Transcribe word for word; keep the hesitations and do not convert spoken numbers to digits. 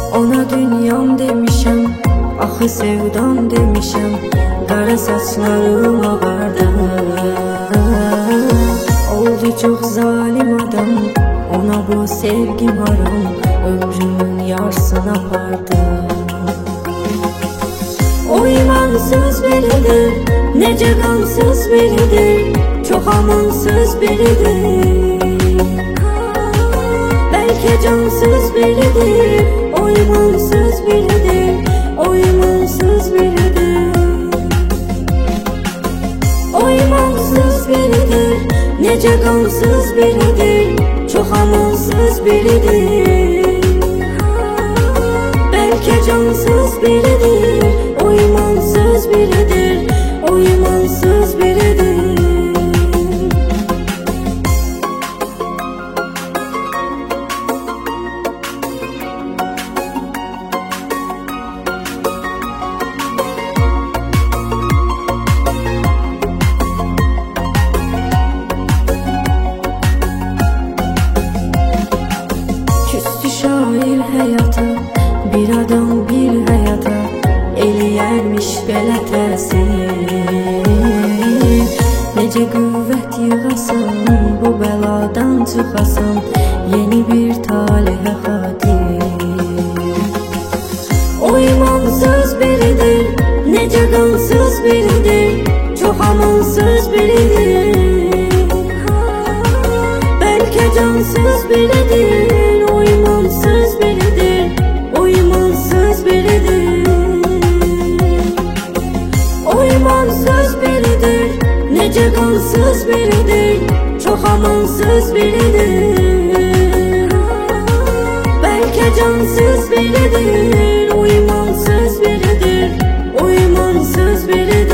Ona dünyam demişəm, axı sevdam demişəm, qara saçlarım ağardı. Oldu çox zalim adam, ona bu sevgim haram, ömrümün yarısını apardı. O imansız biridir, necə qansız biridir, çox amansız biridir. Bəlkə cansız biridir, o imansız biridir, o imansız biridir. O imansız biridir, necə qansız biridir, çox amansız biridir. Bəlkə cansız biridir, o imansız biridir, o imansız biridir. Şair həyata, bir adam bir həyata eləyərmiş belə təsir. Necə qüvvət yığasan, bu bəladan çıxasan, yeni bir talihə xatir. O imansız biridir, necə qansız biridir, çox amansız biridir. Bəlkə cansız biridir, o imansız biridir, o imansız biridir. O imansız biridir, necə qansız biridir, çox amansız biridir. Bəlkə cansız biridir, o imansız biridir, o imansız biridir.